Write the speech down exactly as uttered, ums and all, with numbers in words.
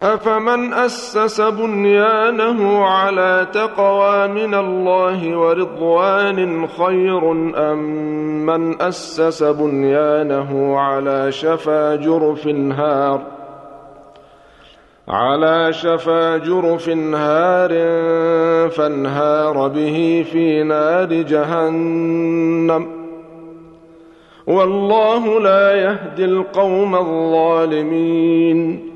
أفمن أسس بنيانه على تقوى من الله ورضوان خير أم من أسس بنيانه على شفا جرف هار على شفا جرف هار فانهار به في نار جهنم والله لا يهدي القوم الظالمين